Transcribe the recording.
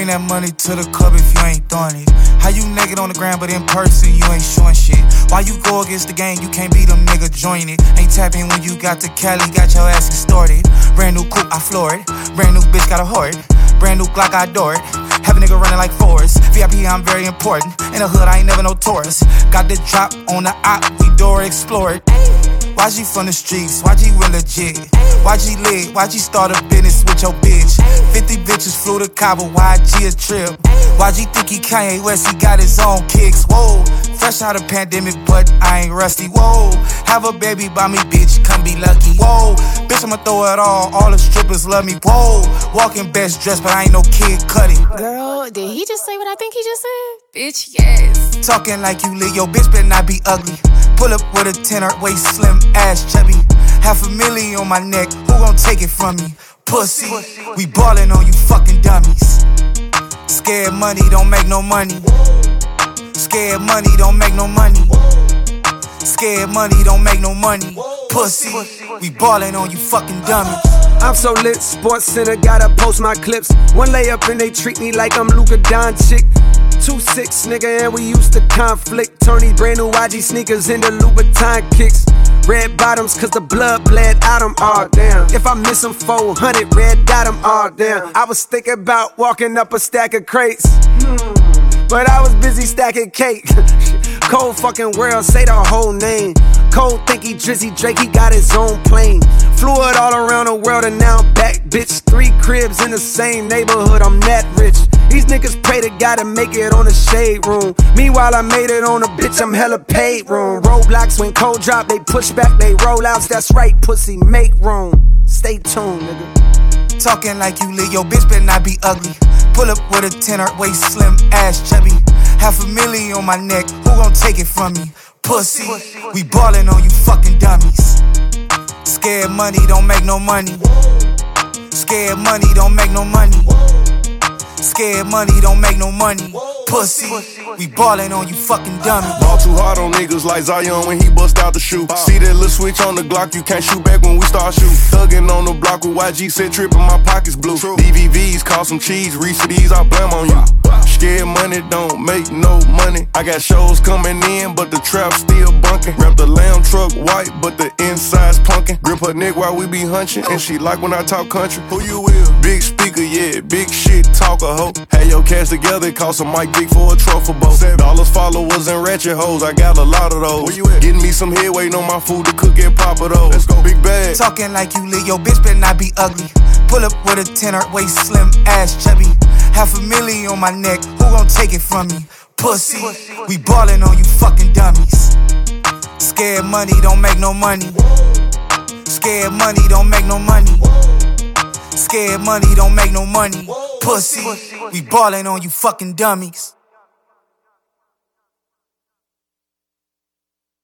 Bring that money to the club if you ain't throwing it. How you naked on the ground but in person you ain't showing shit? Why you go against the game, you can't be them nigga join it. Ain't tapping when you got to Cali, got your ass extorted. Brand new coupe, I floor it. Brand new bitch, got a hoard. Brand new Glock, I adore it. Have a nigga running like Forrest. VIP, I'm very important. In the hood, I ain't never no tourist. Got the drop on the op, we door explore it. YG from the streets, YG real legit. YG lit, YG start a business with your bitch. 50 bitches flew to Cabo, YG a trip. YG think he Kanye West, he got his own kicks. Whoa, fresh out of pandemic, but I ain't rusty. Whoa, have a baby by me, bitch, come be lucky. Whoa, bitch, I'ma throw it all the strippers love me. Whoa, walking best dressed, but I ain't no Kid Cudi. Girl, did he just say what I think he just said? Bitch, yes. Talking like you lit, yo, bitch better not be ugly. Pull up with a tenor, waist slim, ass chubby. $500,000 on my neck, who gon' take it from me? Pussy, we ballin' on you fucking dummies. Scared money don't make no money. Scared money don't make no money. Scared money don't make no money. Pussy, we ballin' on you fucking dummies. I'm so lit, Sports Center, gotta post my clips. One layup and they treat me like I'm Luka Doncic. 2-6, nigga, and we used to conflict. Turn these brand new YG sneakers into Louboutin kicks. Red bottoms, cause the blood bled out them, all damn. If I miss them 400, red dot them, all damn. I was thinking about walking up a stack of crates, but I was busy stacking cake. Cold fucking world, say the whole name. Cold think he Drizzy Drake, he got his own plane. Flew it all around the world and now I'm back, bitch. 3 cribs in the same neighborhood, I'm that rich. These niggas pray to God to make it on the shade room. Meanwhile, I made it on a bitch, I'm hella paid room. Roadblocks when cold drop, they push back, they rollouts. That's right, pussy, make room. Stay tuned, nigga. Talking like you lit, yo, bitch better not be ugly. Pull up with a tenor, waist slim, ass chubby. $500,000 on my neck, who gon' take it from me? Pussy, we ballin' on you fucking dummies. Scared money don't make no money. Scared money don't make no money. Scared money don't make no money. Pussy, we ballin' on you fucking dummies. Ball too hard on niggas like Zion when he bust out the shoe. See that little switch on the Glock, you can't shoot back when we start shooting. Thuggin' on the block with YG, said trippin', my pockets blue. DVVs, cost some cheese, Reese these, I blame on you. Scared money don't make no money. I got shows coming in, but the trap still bunkin'. Wrap the lamb truck white, but the inside's punkin'. Grip her neck while we be hunchin', and she like when I talk country. Who you with? Big speaker, yeah, big shit, talk a hoe. Had your cash together, cost a mic big for a truffle boat. $7 followers and ratchet hoes, I got a lot of those. Where you at? Getting me some head, waiting on my food to cook and pop it those. Let's go, big bag. Talking like you lit, yo, bitch better not be ugly. Pull up with a tenor, waist slim, ass chubby. $500,000 on my neck, who gon' take it from me? Pussy, we ballin' on you fucking dummies. Scared money don't make no money. Scared money don't make no money. Scared money don't make no money. Pussy, we ballin' on you fucking dummies.